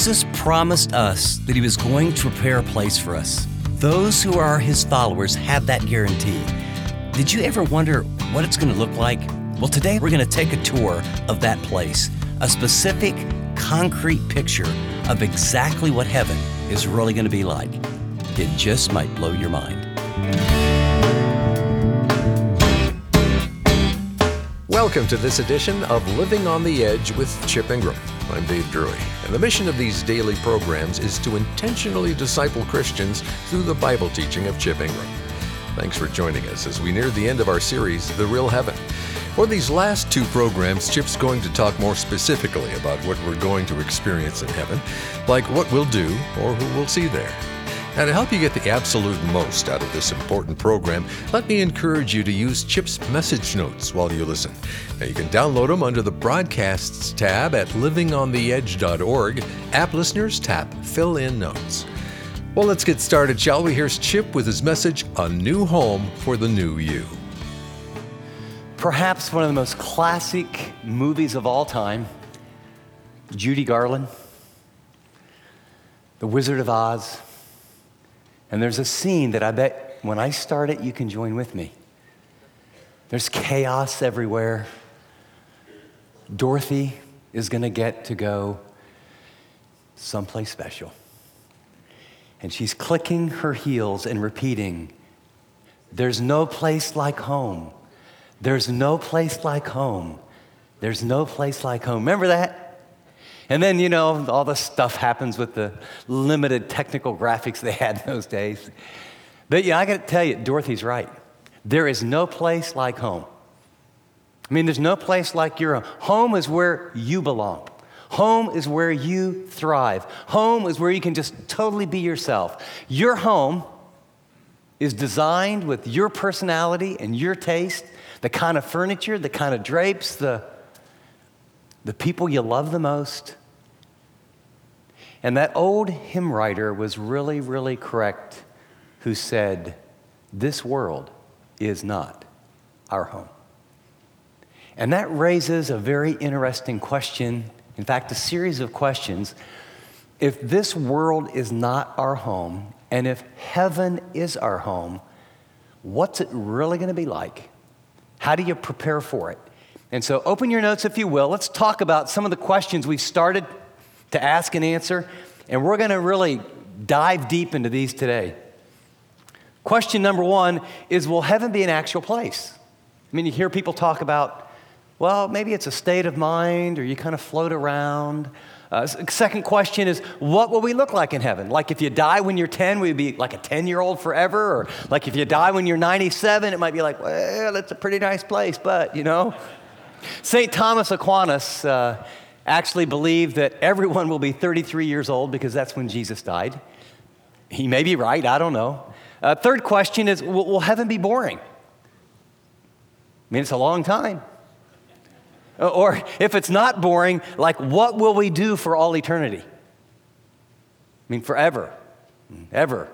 Jesus promised us that he was going to prepare a place for us. Those who are his followers have that guarantee. Did you ever wonder what it's going to look like? Well, today we're going to take a tour of that place, a specific, concrete picture of exactly what heaven is really going to be like. It just might blow your mind. Welcome to this edition of Living on the Edge with Chip Ingram. I'm Dave Drury, and the mission of these daily programs is to intentionally disciple Christians through the Bible teaching of Chip Ingram. Thanks for joining us as we near the end of our series, The Real Heaven. For these last two programs, Chip's going to talk more specifically about what we're going to experience in heaven, like what we'll do or who we'll see there. Now, to help you get the absolute most out of this important program, let me encourage you to use Chip's message notes while you listen. Now, you can download them under the Broadcasts tab at livingontheedge.org. App listeners, tap Fill in Notes. Well, let's get started, shall we? Here's Chip with his message, A New Home for the New You. Perhaps one of the most classic movies of all time, Judy Garland, The Wizard of Oz. And there's a scene that I bet when I start it, you can join with me. There's chaos everywhere. Dorothy is going to get to go someplace special. And she's clicking her heels and repeating, "There's no place like home. There's no place like home. There's no place like home." Remember that? And then, you know, all the stuff happens with the limited technical graphics they had in those days. But yeah, I got to tell you, Dorothy's right. There is no place like home. I mean, there's no place like your home. Home is where you belong. Home is where you thrive. Home is where you can just totally be yourself. Your home is designed with your personality and your taste, the kind of furniture, the kind of drapes, the people you love the most. And that old hymn writer was really, really correct who said, "This world is not our home." And that raises a very interesting question. In fact, a series of questions. If this world is not our home, and if heaven is our home, what's it really going to be like? How do you prepare for it? And so open your notes, if you will. Let's talk about some of the questions we've started to ask and answer, and we're going to really dive deep into these today. Question number one is, will heaven be an actual place? I mean, you hear people talk about, well, maybe it's a state of mind, or you kind of float around. Second question is, what will we look like in heaven? Like if you die when you're 10, will you be like a 10-year-old forever? Or like if you die when you're 97, it might be like, well, that's a pretty nice place, but, you know. St. Thomas Aquinas actually believed that everyone will be 33 years old because that's when Jesus died. He may be right, I don't know. Third question is, will heaven be boring? I mean, it's a long time. Or if it's not boring, like what will we do for all eternity? I mean, forever, ever.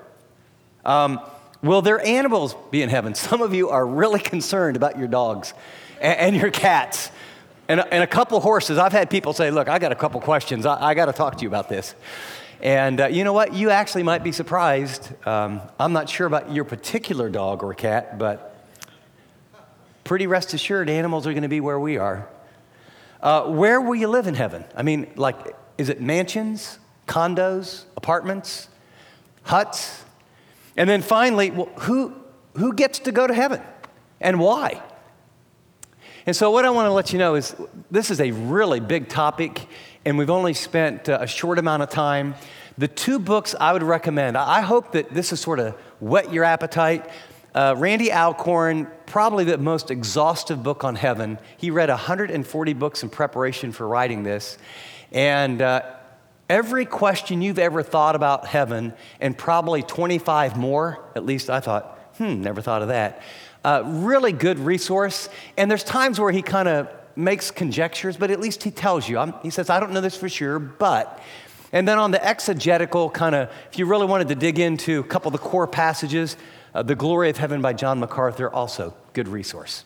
Will there animals be in heaven? Some of you are really concerned about your dogs and your cats and a couple horses. I've had people say, look, I got a couple questions. I got to talk to you about this. And you know what? You actually might be surprised. I'm not sure about your particular dog or cat, but pretty rest assured animals are going to be where we are. Where will you live in heaven? I mean, like, is it mansions, condos, apartments, huts? And then finally, well, who gets to go to heaven and why? And so what I want to let you know is this is a really big topic, and we've only spent a short amount of time. The two books I would recommend, I hope that this is sort of whet your appetite. Randy Alcorn, probably the most exhaustive book on heaven. He read 140 books in preparation for writing this. And every question you've ever thought about heaven, and probably 25 more, at least I thought, never thought of that. Really good resource. And there's times where he kind of makes conjectures, but at least he tells you. He says, I don't know this for sure, but. And then on the exegetical kind of, if you really wanted to dig into a couple of the core passages, The Glory of Heaven by John MacArthur, also good resource.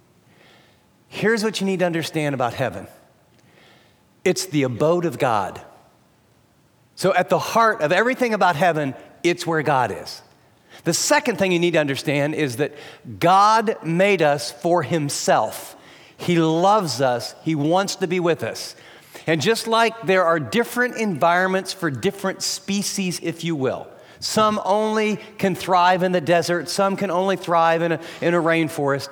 Here's what you need to understand about heaven. It's the abode of God. So at the heart of everything about heaven, it's where God is. The second thing you need to understand is that God made us for himself. He loves us. He wants to be with us. And just like there are different environments for different species, if you will, some only can thrive in the desert, some can only thrive in a rainforest.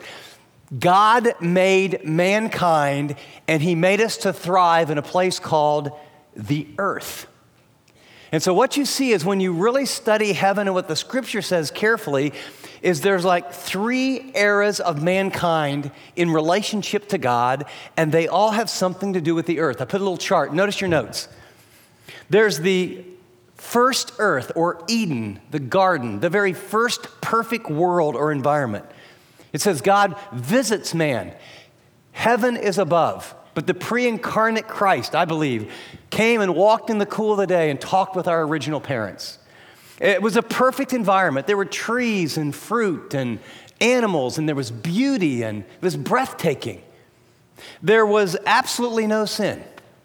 God made mankind, and he made us to thrive in a place called the earth. And so what you see is when you really study heaven and what the scripture says carefully, is there's like 3 eras of mankind in relationship to God, and they all have something to do with the earth. I put a little chart. Notice your notes. There's the first earth, or Eden, the garden, the very first perfect world or environment. It says God visits man. Heaven is above. But the pre-incarnate Christ, I believe, came and walked in the cool of the day and talked with our original parents. It was a perfect environment. There were trees and fruit and animals, and there was beauty, and it was breathtaking. There was absolutely no sin.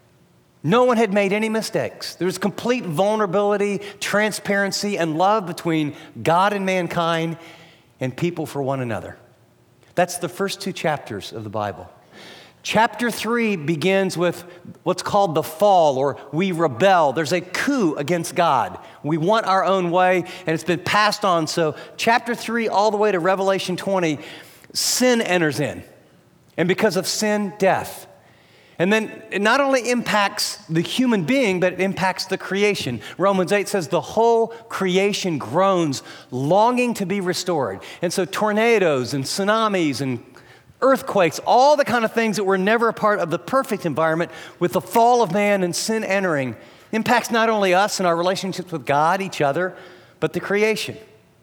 No one had made any mistakes. There was complete vulnerability, transparency, and love between God and mankind and people for one another. That's the first 2 chapters of the Bible. Chapter 3 begins with what's called the fall, or we rebel. There's a coup against God. We want our own way, and it's been passed on. So chapter 3 all the way to Revelation 20, sin enters in. And because of sin, death. And then it not only impacts the human being, but it impacts the creation. Romans 8 says the whole creation groans, longing to be restored. And so tornadoes and tsunamis and earthquakes, all the kind of things that were never a part of the perfect environment, with the fall of man and sin entering, impacts not only us and our relationships with God, each other, but the creation.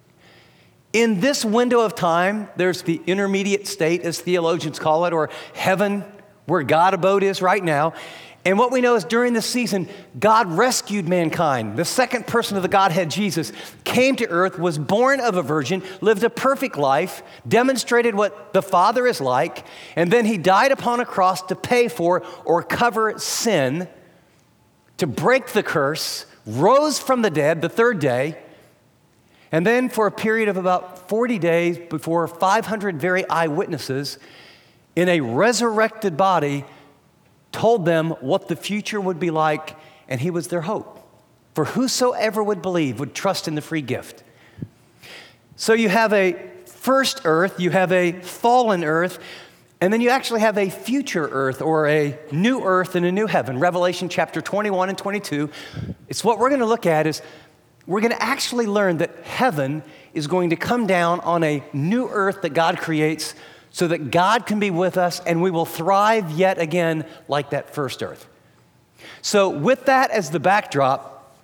In this window of time, there's the intermediate state, as theologians call it, or heaven, where God abode is right now. And what we know is during this season, God rescued mankind. The second person of the Godhead, Jesus, came to earth, was born of a virgin, lived a perfect life, demonstrated what the Father is like, and then he died upon a cross to pay for or cover sin, to break the curse, rose from the dead the 3rd day, and then for a period of about 40 days before 500 very eyewitnesses in a resurrected body told them what the future would be like, and he was their hope. For whosoever would believe would trust in the free gift. So you have a first earth, you have a fallen earth, and then you actually have a future earth, or a new earth and a new heaven. Revelation chapter 21 and 22. It's what we're going to look at is we're going to actually learn that heaven is going to come down on a new earth that God creates, so that God can be with us and we will thrive yet again like that first earth. So with that as the backdrop,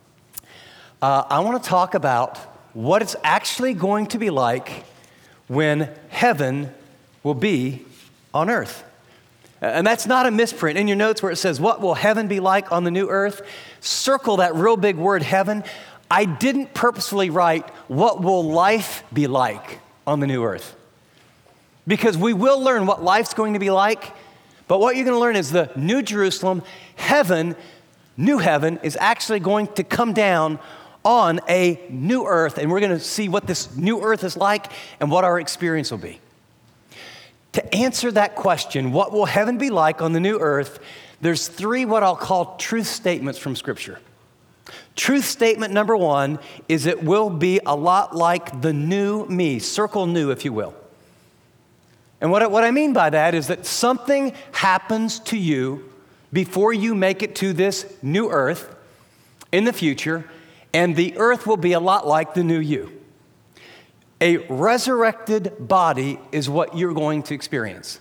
I want to talk about what it's actually going to be like when heaven will be on earth. And that's not a misprint. In your notes where it says, what will heaven be like on the new earth? Circle that real big word, heaven. I didn't purposefully write, what will life be like on the new earth? Because we will learn what life's going to be like, but what you're going to learn is the New Jerusalem, heaven, new heaven, is actually going to come down on a new earth, and we're going to see what this new earth is like and what our experience will be. To answer that question, what will heaven be like on the new earth, there's 3 what I'll call truth statements from Scripture. Truth statement number 1 is it will be a lot like the new me. Circle new, if you will. And what I mean by that is that something happens to you before you make it to this new earth in the future, and the earth will be a lot like the new you. A resurrected body is what you're going to experience.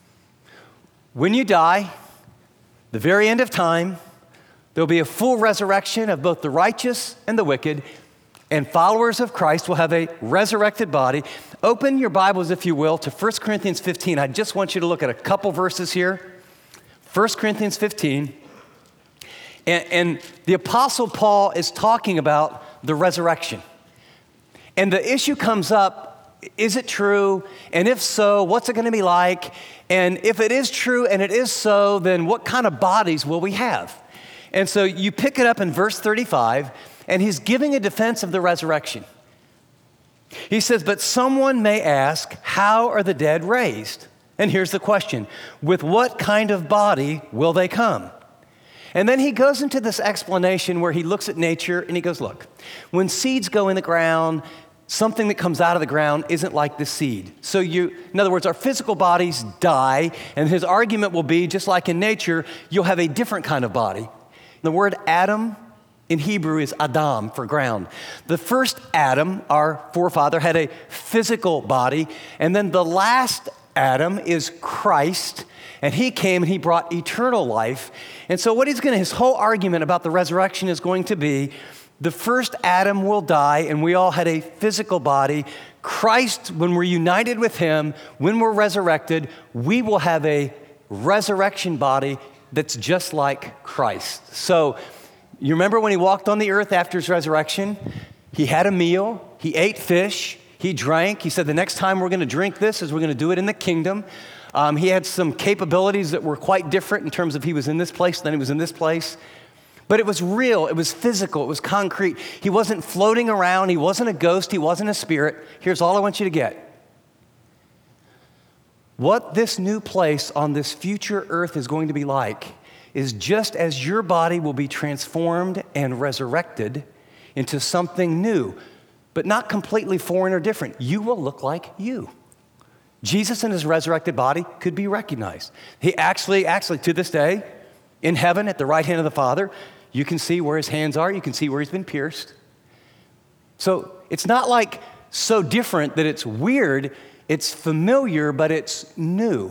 When you die, the very end of time, there'll be a full resurrection of both the righteous and the wicked, and followers of Christ will have a resurrected body. Open your Bibles, if you will, to 1 Corinthians 15. I just want you to look at a couple verses here. 1 Corinthians 15. And the Apostle Paul is talking about the resurrection. And the issue comes up, is it true? And if so, what's it going to be like? And if it is true and it is so, then what kind of bodies will we have? And so you pick it up in verse 35, and he's giving a defense of the resurrection. He says, but someone may ask, how are the dead raised? And here's the question, with what kind of body will they come? And then he goes into this explanation where he looks at nature and he goes, look, when seeds go in the ground, something that comes out of the ground isn't like the seed. So in other words, our physical bodies die, and his argument will be, just like in nature, you'll have a different kind of body. The word Adam in Hebrew is Adam for ground. The first Adam, our forefather, had a physical body, and then the last Adam is Christ, and he came and he brought eternal life. And so his whole argument about the resurrection is going to be, the first Adam will die, and we all had a physical body. Christ, when we're united with him, when we're resurrected, we will have a resurrection body that's just like Christ. So you remember when he walked on the earth after his resurrection? He had a meal, he ate fish, he drank. He said, the next time we're going to drink this is we're going to do it in the kingdom. He had some capabilities that were quite different in terms of he was in this place, then he was in this place. But it was real, it was physical, it was concrete. He wasn't floating around, he wasn't a ghost, he wasn't a spirit. Here's all I want you to get. What this new place on this future earth is going to be like is just as your body will be transformed and resurrected into something new, but not completely foreign or different. You will look like you. Jesus in his resurrected body could be recognized. He actually to this day, in heaven at the right hand of the Father, you can see where his hands are, you can see where he's been pierced. So it's not like so different that it's weird, it's familiar, but it's new.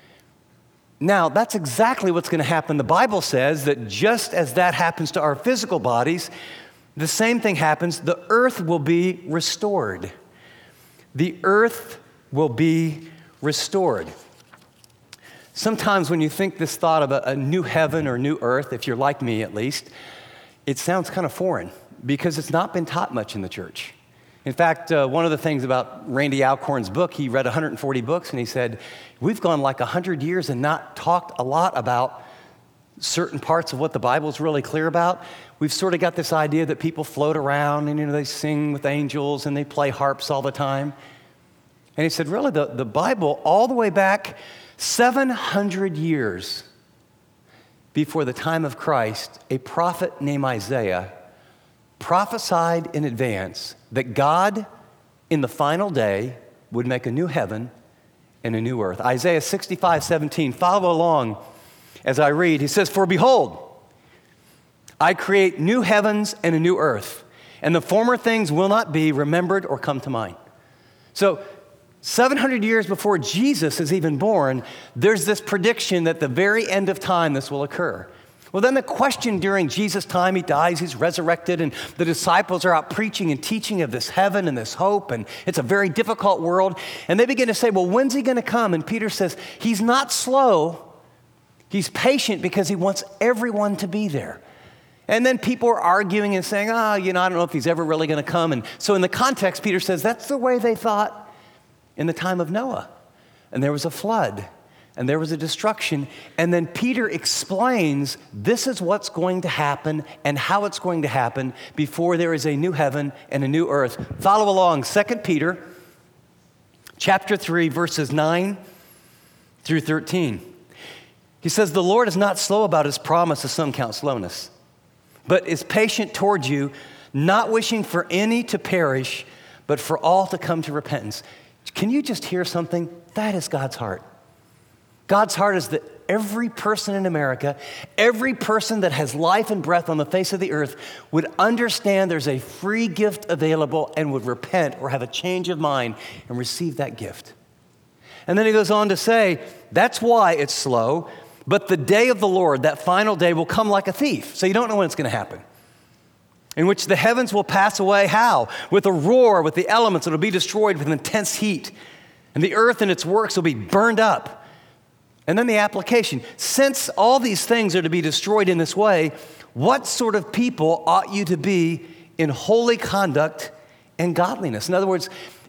Now, that's exactly what's going to happen. The Bible says that just as that happens to our physical bodies, the same thing happens. The earth will be restored. The earth will be restored. Sometimes when you think this thought of a new heaven or new earth, if you're like me at least, it sounds kind of foreign because it's not been taught much in the church. In fact, one of the things about Randy Alcorn's book, he read 140 books and he said, we've gone like 100 years and not talked a lot about certain parts of what the Bible is really clear about. We've sort of got this idea that people float around and they sing with angels and they play harps all the time. And he said, really, the Bible, all the way back 700 years before the time of Christ, a prophet named Isaiah prophesied in advance that God, in the final day, would make a new heaven and a new earth. Isaiah 65:17, follow along as I read. He says, for behold, I create new heavens and a new earth, and the former things will not be remembered or come to mind. So 700 years before Jesus is even born, there's this prediction that at the very end of time this will occur. Well, then the question during Jesus' time, he dies, he's resurrected, and the disciples are out preaching and teaching of this heaven and this hope, and it's a very difficult world. And they begin to say, well, when's he going to come? And Peter says, he's not slow, he's patient because he wants everyone to be there. And then people are arguing and saying, I don't know if he's ever really going to come. And so in the context, Peter says, that's the way they thought in the time of Noah. And there was a flood, and there was a destruction. And then Peter explains this is what's going to happen and how it's going to happen before there is a new heaven and a new earth. Follow along, 2 Peter chapter 3, verses 9 through 13. He says, the Lord is not slow about his promise, as some count slowness, but is patient towards you, not wishing for any to perish, but for all to come to repentance. Can you just hear something? That is God's heart. God's heart is that every person in America, every person that has life and breath on the face of the earth would understand there's a free gift available and would repent or have a change of mind and receive that gift. And then he goes on to say, that's why it's slow, but the day of the Lord, that final day, will come like a thief. So you don't know when it's going to happen. In which the heavens will pass away, how? With a roar, with the elements, it'll be destroyed with intense heat. And the earth and its works will be burned up. And then the application. Since all these things are to be destroyed in this way, what sort of people ought you to be in holy conduct and godliness? In other words,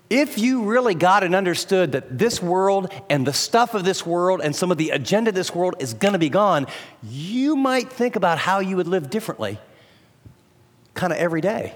If you really got and understood that this world and the stuff of this world and some of the agenda of this world is going to be gone, you might think about how you would live differently kind of every day.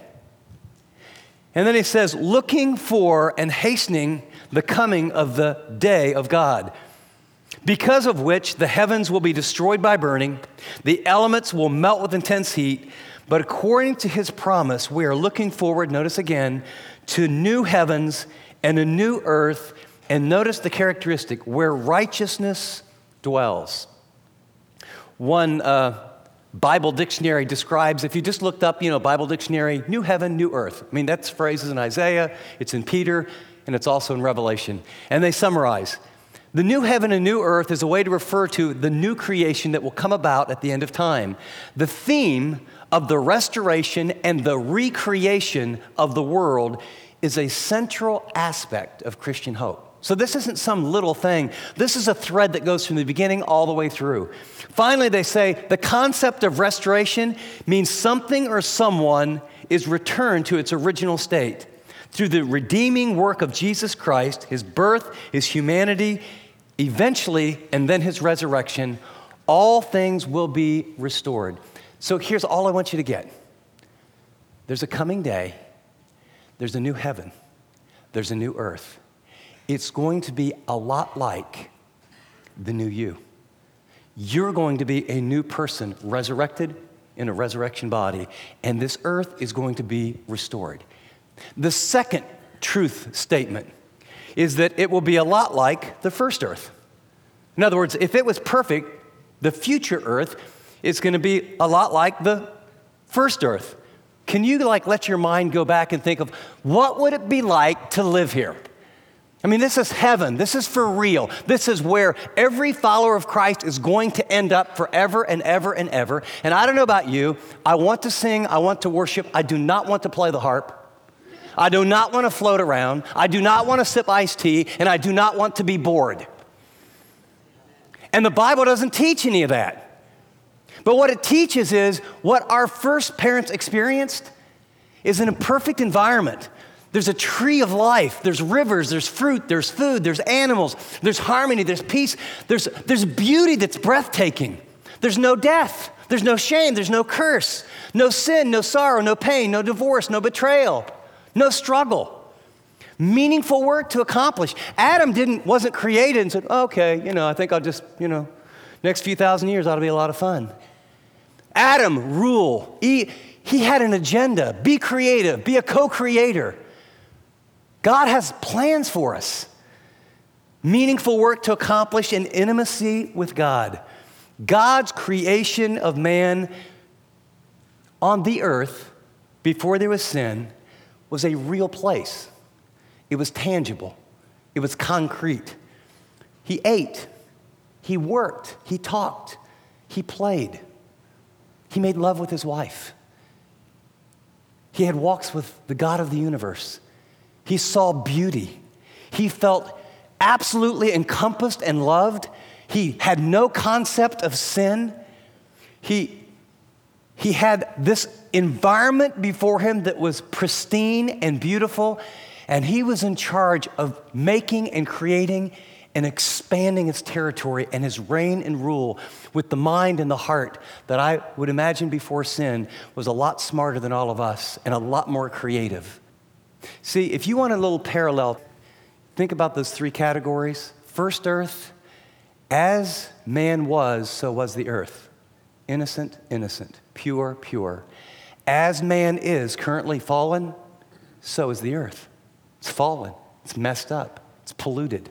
And then he says, looking for and hastening the coming of the day of God, because of which the heavens will be destroyed by burning, the elements will melt with intense heat, but according to his promise, we are looking forward, notice again, to new heavens and a new earth, and notice the characteristic, where righteousness dwells. One Bible dictionary describes, if you just looked up, Bible dictionary, new heaven, new earth. I mean, that's phrases in Isaiah, it's in Peter, and it's also in Revelation. And they summarize, the new heaven and new earth is a way to refer to the new creation that will come about at the end of time. The theme of the restoration and the recreation of the world is a central aspect of Christian hope. So this isn't some little thing. This is a thread that goes from the beginning all the way through. Finally, they say the concept of restoration means something or someone is returned to its original state. Through the redeeming work of Jesus Christ, his birth, his humanity, eventually, and then his resurrection, all things will be restored. So here's all I want you to get. There's a coming day. There's a new heaven. There's a new earth. It's going to be a lot like the new you. You're going to be a new person, resurrected in a resurrection body, and this earth is going to be restored. The second truth statement is that it will be a lot like the first earth. In other words, if it was perfect, the future earth is going to be a lot like the first earth. Can you let your mind go back and think of what would it be like to live here? I mean, this is heaven. This is for real. This is where every follower of Christ is going to end up forever and ever and ever. And I don't know about you. I want to sing. I want to worship. I do not want to play the harp. I do not want to float around. I do not want to sip iced tea. And I do not want to be bored. And the Bible doesn't teach any of that. But what it teaches is what our first parents experienced is in a perfect environment. There's a tree of life. There's rivers, there's fruit, there's food, there's animals, there's harmony, there's peace. There's beauty that's breathtaking. There's no death. There's no shame. There's no curse. No sin, no sorrow, no pain, no divorce, no betrayal, no struggle. Meaningful work to accomplish. Adam wasn't created and said, okay, I think I'll just, next few thousand years ought to be a lot of fun. Adam, rule. He had an agenda. Be creative. Be a co-creator. God has plans for us. Meaningful work to accomplish in intimacy with God. God's creation of man on the earth before there was sin was a real place. It was tangible. It was concrete. He ate. He worked. He talked. He played. He made love with his wife. He had walks with the God of the universe. He saw beauty. He felt absolutely encompassed and loved. He had no concept of sin. He had this environment before him that was pristine and beautiful, and he was in charge of making and creating and expanding its territory and his reign and rule with the mind and the heart that I would imagine before sin was a lot smarter than all of us and a lot more creative. See, if you want a little parallel, think about those three categories. First earth, as man was, so was the earth. Innocent, innocent. Pure, pure. As man is currently fallen, so is the earth. It's fallen. It's messed up. It's polluted.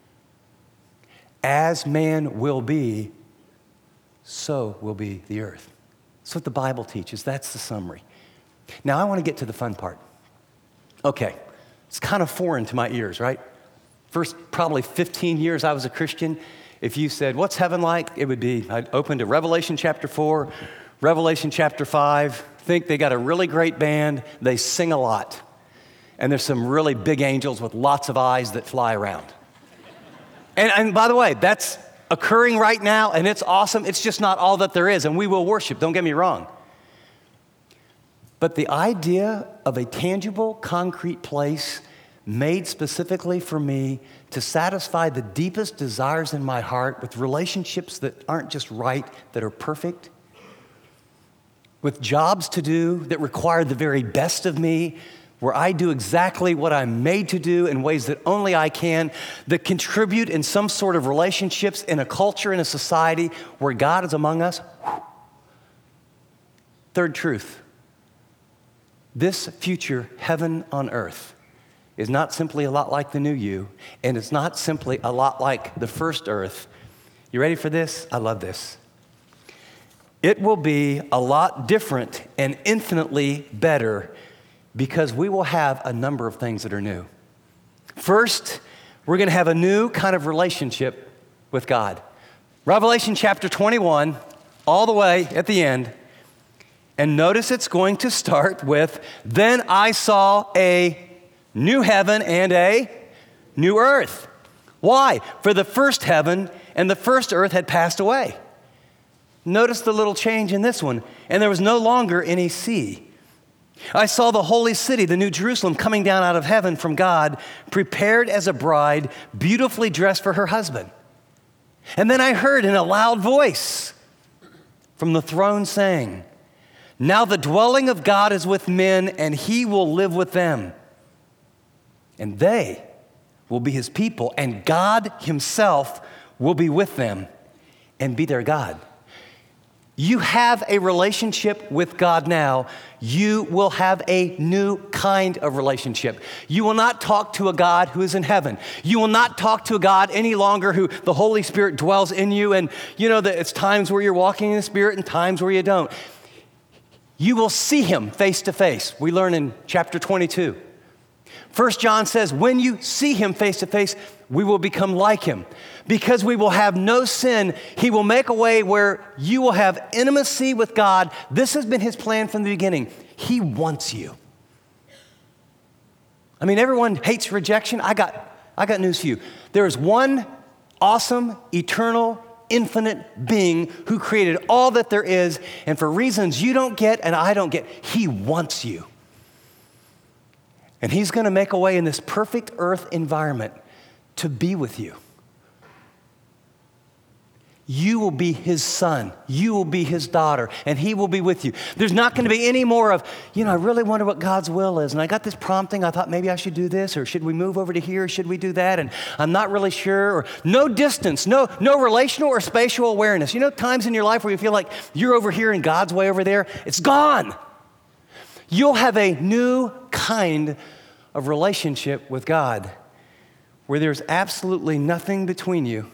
As man will be, so will be the earth. That's what the Bible teaches. That's the summary. Now, I want to get to the fun part. Okay, it's kind of foreign to my ears, right? First probably 15 years I was a Christian. If you said, what's heaven like? It would be, I'd open to Revelation chapter 4, Revelation chapter 5. Think they got a really great band. They sing a lot. And there's some really big angels with lots of eyes that fly around. And by the way, that's occurring right now, and it's awesome. It's just not all that there is, and we will worship. Don't get me wrong. But the idea of a tangible, concrete place made specifically for me to satisfy the deepest desires in my heart with relationships that aren't just right, that are perfect, with jobs to do that require the very best of me, where I do exactly what I'm made to do in ways that only I can, that contribute in some sort of relationships in a culture, in a society where God is among us. Third truth, this future heaven on earth is not simply a lot like the new you, and it's not simply a lot like the first earth. You ready for this? I love this. It will be a lot different and infinitely better because we will have a number of things that are new. First, we're going to have a new kind of relationship with God. Revelation chapter 21, all the way at the end. And notice it's going to start with, then I saw a new heaven and a new earth. Why? For the first heaven and the first earth had passed away. Notice the little change in this one. And there was no longer any sea. I saw the holy city, the New Jerusalem, coming down out of heaven from God, prepared as a bride, beautifully dressed for her husband. And then I heard in a loud voice from the throne saying, now the dwelling of God is with men, and he will live with them. And they will be his people, and God himself will be with them and be their God. You have a relationship with God now. You will have a new kind of relationship. You will not talk to a God who is in heaven. You will not talk to a God any longer who the Holy Spirit dwells in you. And you know that it's times where you're walking in the Spirit and times where you don't. You will see him face to face. We learn in chapter 22. 1 John says, when you see him face to face, we will become like him. Because we will have no sin, he will make a way where you will have intimacy with God. This has been his plan from the beginning. He wants you. I mean, everyone hates rejection. I got news for you. There is one awesome, eternal, infinite being who created all that there is, and for reasons you don't get and I don't get, he wants you. And he's going to make a way in this perfect earth environment to be with you. You will be his son. You will be his daughter, and he will be with you. There's not going to be any more of, I really wonder what God's will is, and I got this prompting. I thought maybe I should do this, or should we move over to here, or should we do that, and I'm not really sure, or no distance, no relational or spatial awareness. You know times in your life where you feel like you're over here and God's way over there? It's gone. You'll have a new kind of relationship with God where there's absolutely nothing between you.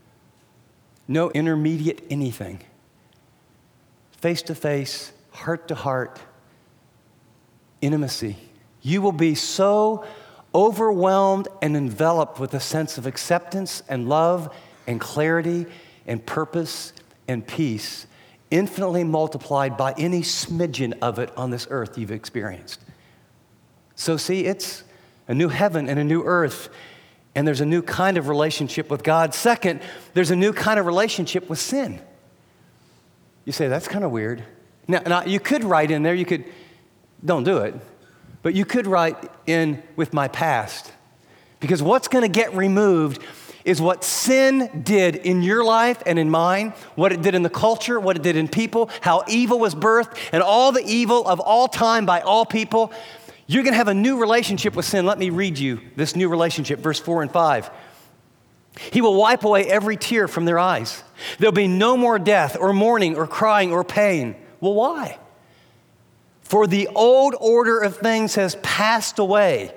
No intermediate anything. Face to face, heart to heart, intimacy. You will be so overwhelmed and enveloped with a sense of acceptance and love and clarity and purpose and peace, infinitely multiplied by any smidgen of it on this earth you've experienced. So see, it's a new heaven and a new earth. And there's a new kind of relationship with God. Second, there's a new kind of relationship with sin. You say, that's kind of weird. Now, you could write in there, don't do it, but you could write in with my past. Because what's going to get removed is what sin did in your life and in mine, what it did in the culture, what it did in people, how evil was birthed, and all the evil of all time by all people. You're going to have a new relationship with sin. Let me read you this new relationship, verse 4 and 5. He will wipe away every tear from their eyes. There'll be no more death or mourning or crying or pain. Well, why? For the old order of things has passed away.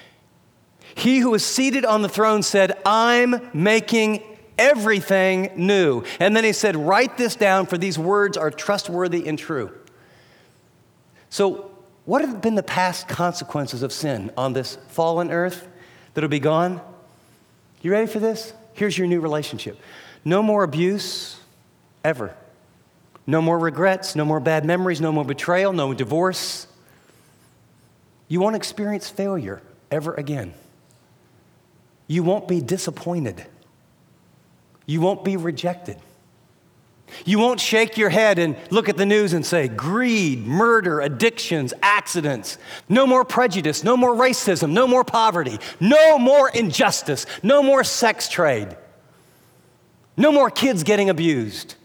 He who is seated on the throne said, I'm making everything new. And then he said, write this down, for these words are trustworthy and true. So, what have been the past consequences of sin on this fallen earth that'll be gone? You ready for this? Here's your new relationship. No more abuse, ever. No more regrets, no more bad memories, no more betrayal, no divorce. You won't experience failure ever again. You won't be disappointed. You won't be rejected. You won't shake your head and look at the news and say, greed, murder, addictions, accidents. No more prejudice, no more racism, no more poverty, no more injustice, no more sex trade, no more kids getting abused.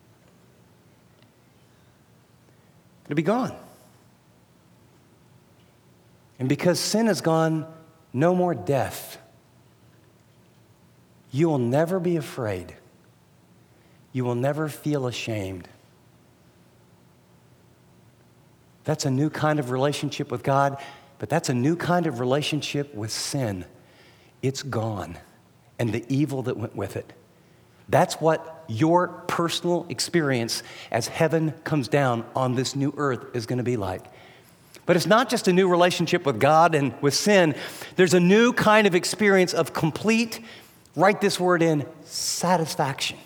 It'll be gone. And because sin is gone, no more death. You will never be afraid. You will never feel ashamed. That's a new kind of relationship with God, but that's a new kind of relationship with sin. It's gone, and the evil that went with it. That's what your personal experience as heaven comes down on this new earth is going to be like. But it's not just a new relationship with God and with sin. There's a new kind of experience of complete, write this word in, satisfaction.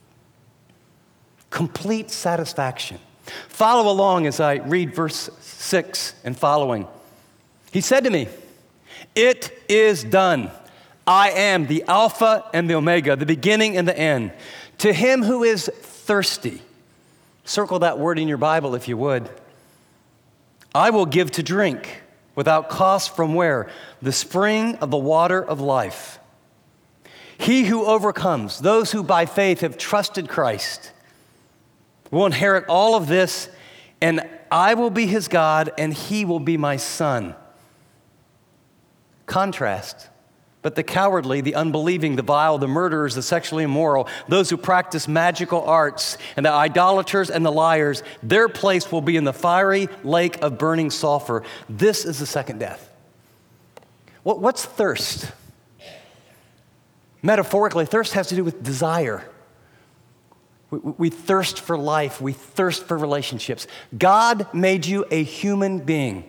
Complete satisfaction. Follow along as I read verse 6 and following. He said to me, "It is done. I am the Alpha and the Omega, the beginning and the end. To him who is thirsty," circle that word in your Bible if you would, "I will give to drink without cost from where? The spring of the water of life. He who overcomes, those who by faith have trusted Christ, will inherit all of this, and I will be his God, and he will be my son." Contrast. But the cowardly, the unbelieving, the vile, the murderers, the sexually immoral, those who practice magical arts, and the idolaters and the liars, their place will be in the fiery lake of burning sulfur. This is the second death. What's thirst? Metaphorically, thirst has to do with desire. We thirst for life. We thirst for relationships. God made you a human being.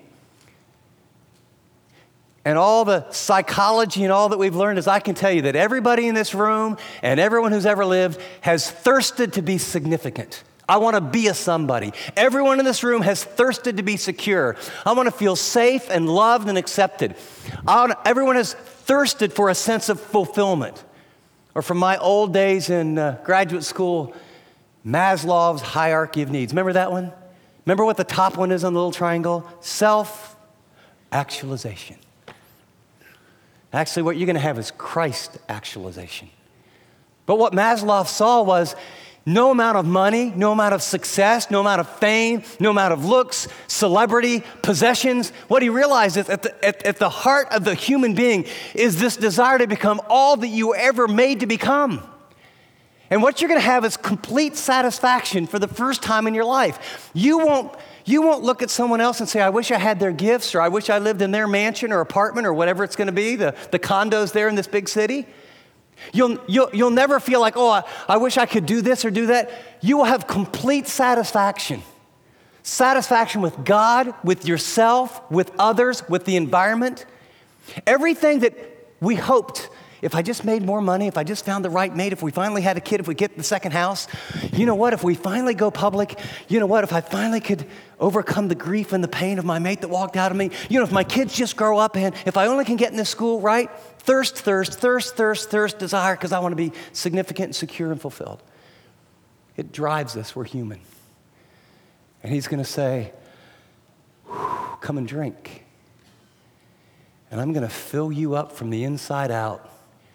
And all the psychology and all that we've learned is I can tell you that everybody in this room and everyone who's ever lived has thirsted to be significant. I want to be a somebody. Everyone in this room has thirsted to be secure. I want to feel safe and loved and accepted. Everyone has thirsted for a sense of fulfillment. Or from my old days in graduate school, Maslow's hierarchy of needs. Remember that one? Remember what the top one is on the little triangle? Self-actualization. Actually, what you're going to have is Christ-actualization. But what Maslow saw was no amount of money, no amount of success, no amount of fame, no amount of looks, celebrity, possessions. What he realized is at the heart of the human being is this desire to become all that you were ever made to become. And what you're going to have is complete satisfaction for the first time in your life. You won't look at someone else and say, I wish I had their gifts, or I wish I lived in their mansion or apartment or whatever it's going to be, the condos there in this big city. You'll never feel like, oh, I wish I could do this or do that. You will have complete satisfaction. Satisfaction with God, with yourself, with others, with the environment. Everything that we hoped, if I just made more money, if I just found the right mate, if we finally had a kid, if we get the second house, you know what, if we finally go public, you know what, if I finally could overcome the grief and the pain of my mate that walked out of me, you know, if my kids just grow up and if I only can get in this school, right? Thirst, desire, because I want to be significant and secure and fulfilled. It drives us, we're human. And he's going to say, come and drink. And I'm going to fill you up from the inside out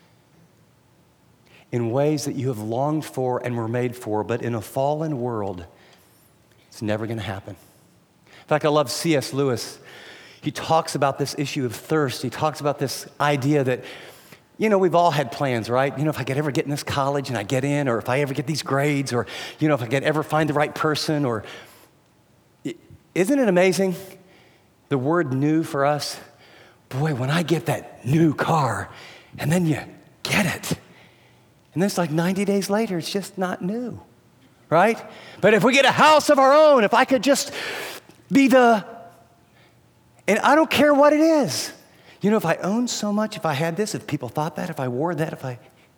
in ways that you have longed for and were made for, but in a fallen world, it's never going to happen. In fact, I love C.S. Lewis. He talks about this issue of thirst. He talks about this idea that, you know, we've all had plans, right? You know, if I could ever get in this college and I get in, or if I ever get these grades, or, you know, if I could ever find the right person, or... Isn't it amazing? The word new for us, boy, when I get that new car, and then you get it, and then it's like 90 days later, it's just not new, right? But if we get a house of our own, if I could just be and I don't care what it is. You know, if I owned so much, if I had this, if people thought that, if I wore that,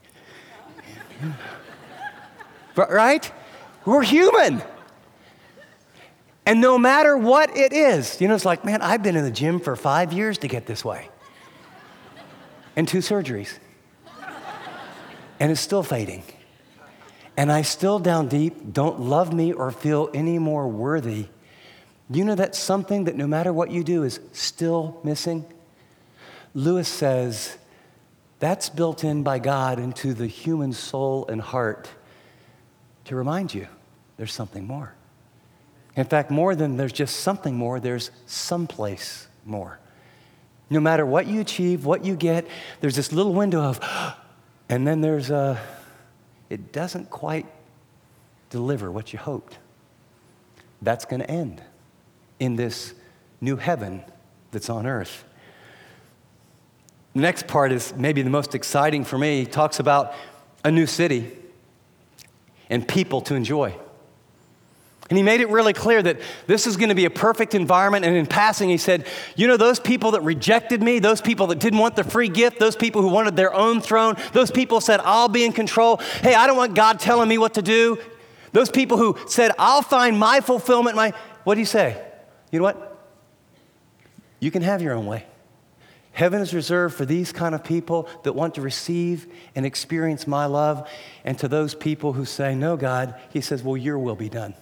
right? We're human. And no matter what it is, you know, it's like, man, I've been in the gym for 5 years to get this way. And 2 surgeries. And it's still fading. and I still down deep don't love me or feel any more worthy, you know that's something that no matter what you do is still missing? Lewis says that's built in by God into the human soul and heart to remind you there's something more. In fact, more than there's just something more, there's someplace more. No matter what you achieve, what you get, there's this little window of, and then there's it doesn't quite deliver what you hoped. That's going to end in this new heaven that's on earth. The next part is maybe the most exciting for me. He talks about a new city and people to enjoy. And he made it really clear that this is going to be a perfect environment. And in passing, he said, you know, those people that rejected me, those people that didn't want the free gift, those people who wanted their own throne, those people said, I'll be in control. Hey, I don't want God telling me what to do. Those people who said, I'll find my fulfillment. What do you say? You know what? You can have your own way. Heaven is reserved for these kind of people that want to receive and experience my love. And to those people who say, no, God, he says, well, your will be done.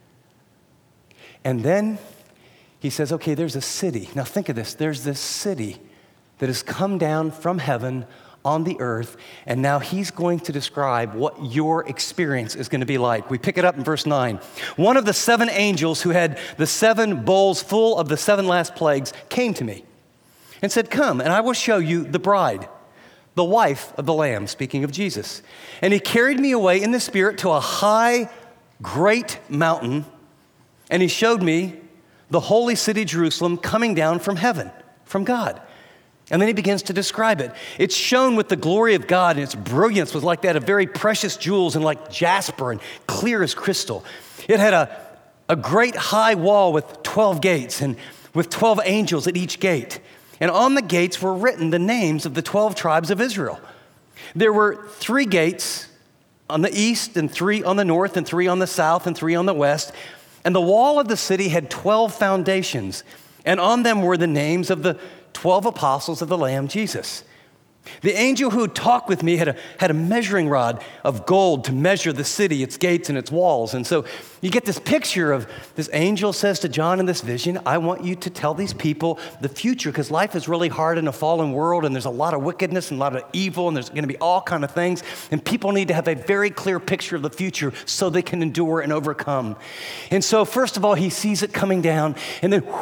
And then he says, okay, there's a city. Now think of this. There's this city that has come down from heaven on the earth, and now he's going to describe what your experience is going to be like. We pick it up in verse 9. One of the 7 angels who had the 7 bowls full of the 7 last plagues came to me and said, come, and I will show you the bride, the wife of the Lamb, speaking of Jesus. And he carried me away in the Spirit to a high, great mountain, and he showed me the holy city, Jerusalem, coming down from heaven, from God. And then he begins to describe it. It's shone with the glory of God, and its brilliance was like that of very precious jewels and like jasper and clear as crystal. It had a great high wall with 12 gates and with 12 angels at each gate. And on the gates were written the names of the 12 tribes of Israel. There were 3 gates on the east and 3 on the north and 3 on the south and 3 on the west. And the wall of the city had 12 foundations, and on them were the names of the 12 apostles of the Lamb, Jesus. The angel who talked with me had a measuring rod of gold to measure the city, its gates, and its walls. And so you get this picture of this angel says to John in this vision, I want you to tell these people the future, because life is really hard in a fallen world, and there's a lot of wickedness and a lot of evil, and there's going to be all kind of things. And people need to have a very clear picture of the future so they can endure and overcome. And so first of all, he sees it coming down, and then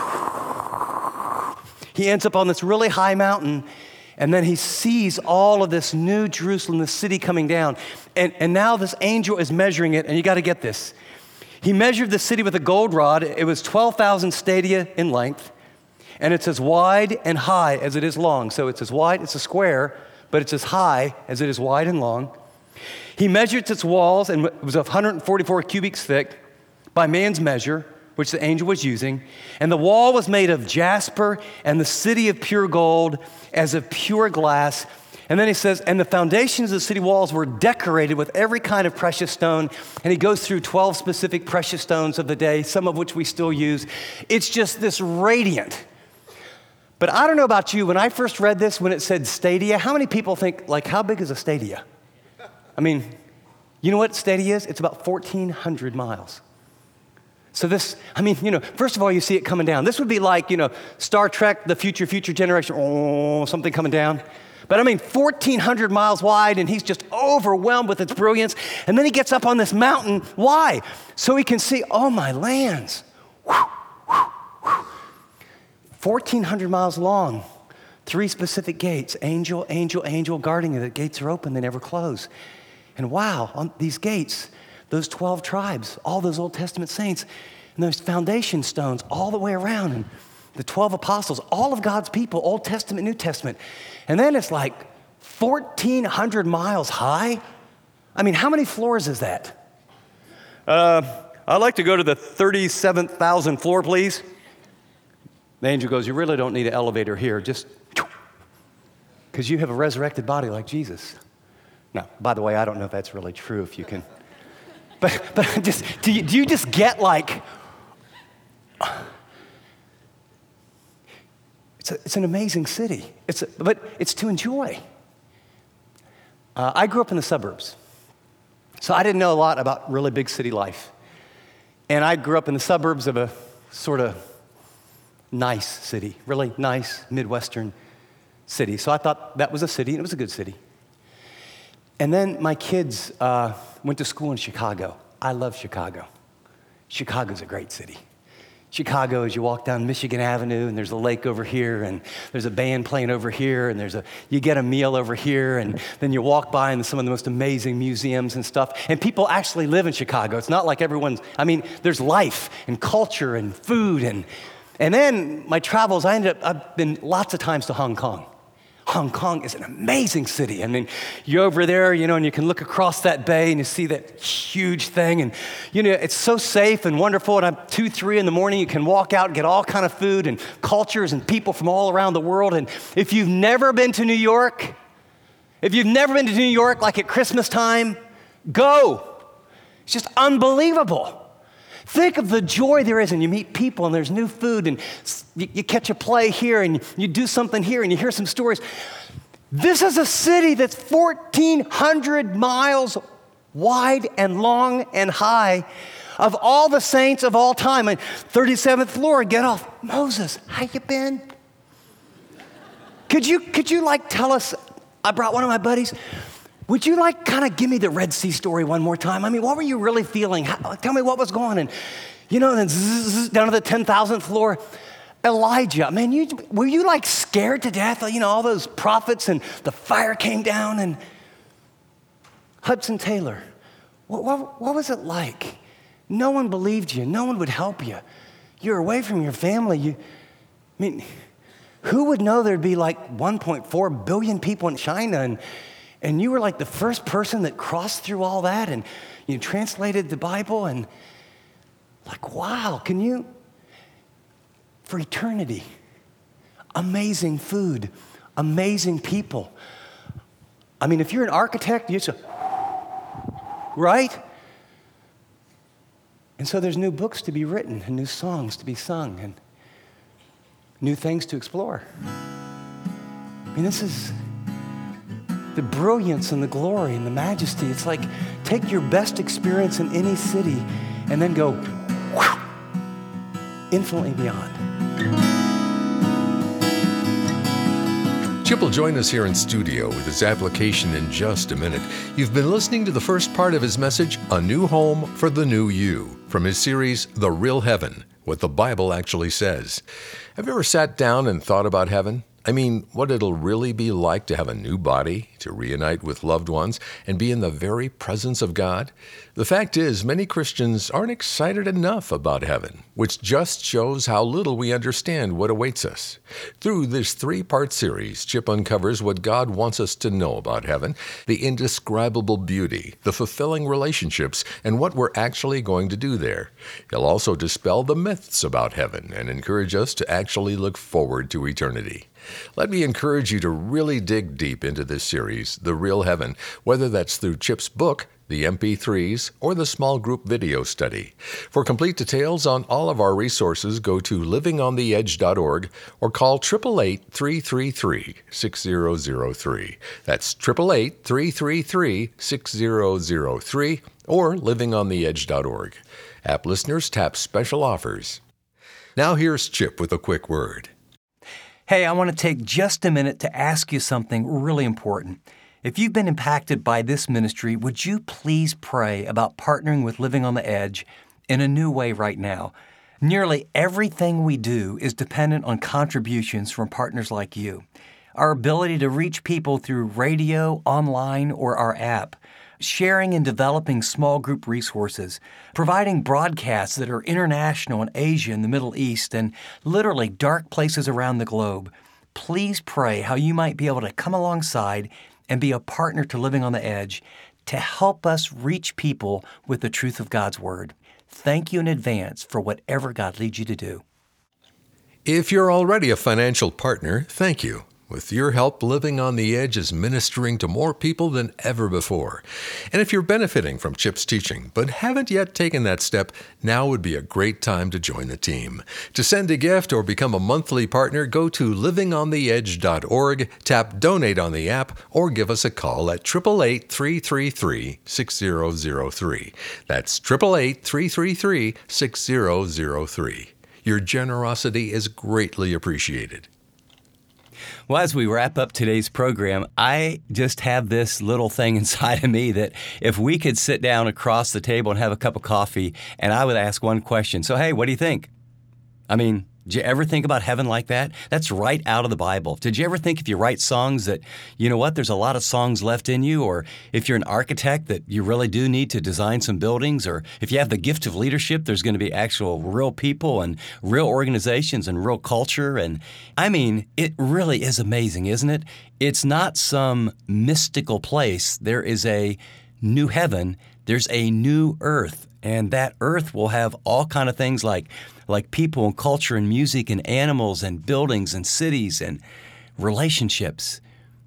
he ends up on this really high mountain. And then he sees all of this new Jerusalem, the city coming down. And now this angel is measuring it, and you got to get this. He measured the city with a gold rod. It was 12,000 stadia in length, and it's as wide and high as it is long. So it's as wide, it's a square, but it's as high as it is wide and long. He measured its walls, and it was 144 cubits thick by man's measure, which the angel was using. And the wall was made of jasper, and the city of pure gold, as of pure glass. And then he says, and the foundations of the city walls were decorated with every kind of precious stone. And he goes through 12 specific precious stones of the day, some of which we still use. It's just this radiant. But I don't know about you, when I first read this, when it said stadia, how many people think, like, how big is a stadia? I mean, you know what stadia is? It's about 1,400 miles. So this, I mean, first of all, you see it coming down. This would be like, Star Trek, the future generation, something coming down. But I mean, 1,400 miles wide, and he's just overwhelmed with its brilliance. And then he gets up on this mountain. Why? So he can see, oh, my lands. 1,400 miles long, 3 specific gates, angel, angel, angel guarding it. The gates are open, they never close. And wow, on these gates, those 12 tribes, all those Old Testament saints, and those foundation stones all the way around, and the 12 apostles, all of God's people, Old Testament, New Testament. And then it's like 1,400 miles high. I mean, how many floors is that? I'd like to go to the 37,000th floor, please. The angel goes, you really don't need an elevator here, just because you have a resurrected body like Jesus. Now, by the way, I don't know if that's really true, if you can. But just, do you just get like, it's an amazing city. But it's to enjoy. I grew up in the suburbs. So I didn't know a lot about really big city life. And I grew up in the suburbs of a sort of nice city, really nice Midwestern city. So I thought that was a city, and it was a good city. And then my kids went to school in Chicago. I love Chicago. Chicago's a great city. Chicago, as you walk down Michigan Avenue, and there's a lake over here, and there's a band playing over here, and you get a meal over here, and then you walk by and some of the most amazing museums and stuff. And people actually live in Chicago. It's not like there's life and culture and food. And then my travels, I've been lots of times to Hong Kong. Hong Kong is an amazing city. I mean, you're over there, and you can look across that bay and you see that huge thing. And, it's so safe and wonderful. And 2, 3 in the morning, you can walk out and get all kind of food and cultures and people from all around the world. And if you've never been to New York, like at Christmas time, go. It's just unbelievable. Think of the joy there is, and you meet people, and there's new food, and you catch a play here, and you do something here, and you hear some stories. This is a city that's 1,400 miles wide and long and high, of all the saints of all time. And 37th floor, get off. Moses, how you been? Could you tell us? I brought one of my buddies. Would you kind of give me the Red Sea story one more time? I mean, what were you really feeling? Tell me what was going on. And, then down to the 10,000th floor, Elijah. Man, were you scared to death? All those prophets and the fire came down. And Hudson Taylor, what was it like? No one believed you. No one would help you. You're away from your family. Who would know there'd be 1.4 billion people in China, and you were the first person that crossed through all that, and you translated the Bible, and wow, for eternity, amazing food, amazing people. If you're an architect, right? And so there's new books to be written, and new songs to be sung, and new things to explore. This is the brilliance and the glory and the majesty. It's take your best experience in any city and then go infinitely beyond. Chip will join us here in studio with his application in just a minute. You've been listening to the first part of his message, A New Home for the New You, from his series, The Real Heaven, What the Bible Actually Says. Have you ever sat down and thought about heaven? What it'll really be like to have a new body, to reunite with loved ones, and be in the very presence of God? The fact is, many Christians aren't excited enough about heaven, which just shows how little we understand what awaits us. Through this 3-part series, Chip uncovers what God wants us to know about heaven, the indescribable beauty, the fulfilling relationships, and what we're actually going to do there. He'll also dispel the myths about heaven and encourage us to actually look forward to eternity. Let me encourage you to really dig deep into this series, The Real Heaven, whether that's through Chip's book, the MP3s, or the small group video study. For complete details on all of our resources, go to livingontheedge.org or call 888-333-6003. That's 888-333-6003 or livingontheedge.org. App listeners tap special offers. Now here's Chip with a quick word. Hey, I want to take just a minute to ask you something really important. If you've been impacted by this ministry, would you please pray about partnering with Living on the Edge in a new way right now? Nearly everything we do is dependent on contributions from partners like you. Our ability to reach people through radio, online, or our app, sharing and developing small group resources, providing broadcasts that are international in Asia and the Middle East, and literally dark places around the globe. Please pray how you might be able to come alongside and be a partner to Living on the Edge to help us reach people with the truth of God's Word. Thank you in advance for whatever God leads you to do. If you're already a financial partner, thank you. With your help, Living on the Edge is ministering to more people than ever before. And if you're benefiting from Chip's teaching but haven't yet taken that step, now would be a great time to join the team. To send a gift or become a monthly partner, go to livingontheedge.org, tap Donate on the app, or give us a call at 888-333-6003. That's 888-333-6003. Your generosity is greatly appreciated. Well, as we wrap up today's program, I just have this little thing inside of me that if we could sit down across the table and have a cup of coffee, and I would ask one question. So, hey, what do you think? I mean, did you ever think about heaven like that? That's right out of the Bible. Did you ever think if you write songs that, you know what, there's a lot of songs left in you? Or if you're an architect that you really do need to design some buildings? Or if you have the gift of leadership, there's going to be actual real people and real organizations and real culture. And I mean, it really is amazing, isn't it? It's not some mystical place. There is a new heaven. There's a new earth. And that earth will have all kind of things like people and culture and music and animals and buildings and cities and relationships.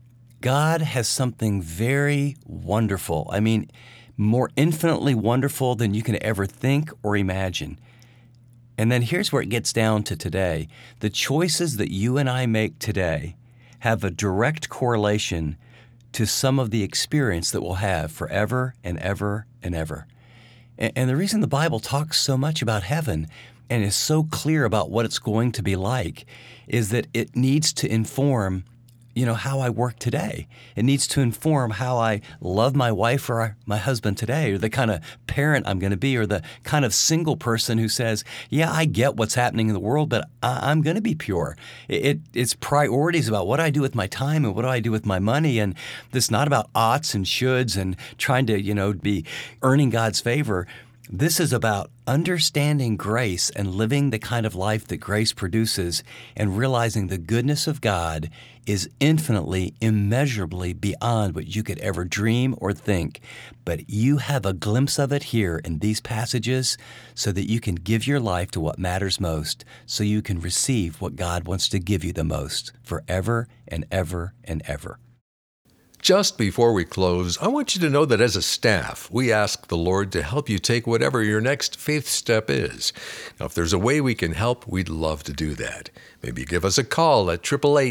God has something very wonderful. I mean, more infinitely wonderful than you can ever think or imagine. And then here's where it gets down to today. The choices that you and I make today have a direct correlation to some of the experience that we'll have forever and ever and ever. And the reason the Bible talks so much about heaven and is so clear about what it's going to be like is that it needs to inform, how I work today. It needs to inform how I love my wife or my husband today, or the kind of parent I'm going to be, or the kind of single person who says, yeah, I get what's happening in the world, but I'm going to be pure. It's priorities about what I do with my time and what do I do with my money. And this not about oughts and shoulds and trying to, be earning God's favor. This is about understanding grace and living the kind of life that grace produces and realizing the goodness of God is infinitely, immeasurably beyond what you could ever dream or think. But you have a glimpse of it here in these passages so that you can give your life to what matters most, so you can receive what God wants to give you the most forever and ever and ever. Just before we close, I want you to know that as a staff, we ask the Lord to help you take whatever your next faith step is. Now, if there's a way we can help, we'd love to do that. Maybe give us a call at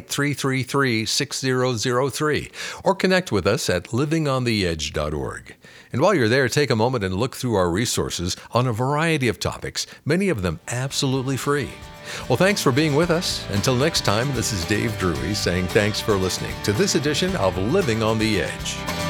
888-333-6003 or connect with us at livingontheedge.org. And while you're there, take a moment and look through our resources on a variety of topics, many of them absolutely free. Well, thanks for being with us. Until next time, this is Dave Drury saying thanks for listening to this edition of Living on the Edge.